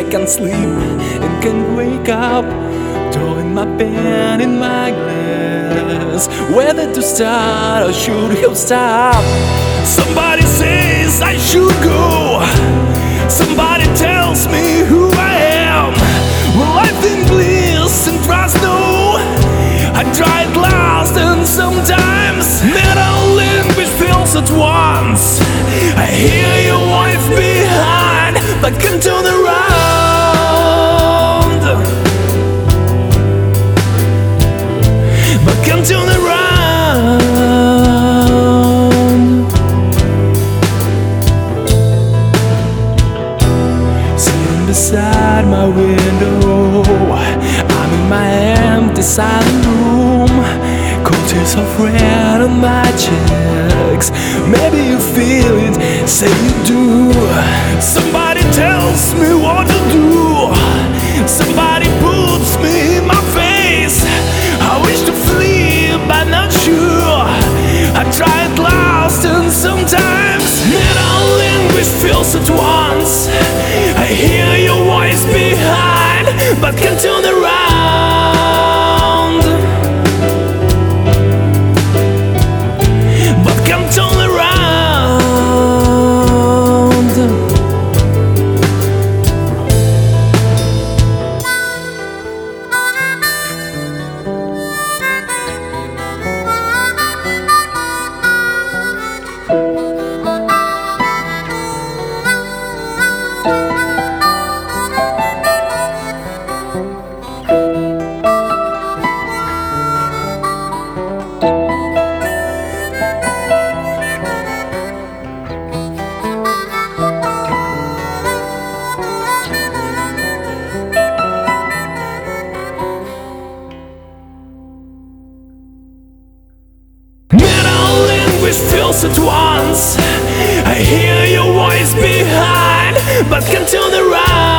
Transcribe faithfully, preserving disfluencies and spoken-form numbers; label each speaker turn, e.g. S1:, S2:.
S1: can't sleep and can't wake up, throwing my pen in my glass, whether to start or should you stop. Somebody says I should go, somebody tells me who I am. Will life in bliss and trust no? I tried last and sometimes metal language fails at once. I hear your wife behind, but can't turn around, but can't turn around. Sitting beside my window, I'm in my empty silent room, cold tears of red on my cheeks. Maybe you feel it, say you do. Somebody tells me what to do, somebody puts me in my face. I wish to flee, but not sure. I tried last and sometimes metal language fails at once. I hear your voice behind, but can't turn around, but can't turn around. Feels at once. I hear your voice behind, but can't turn around.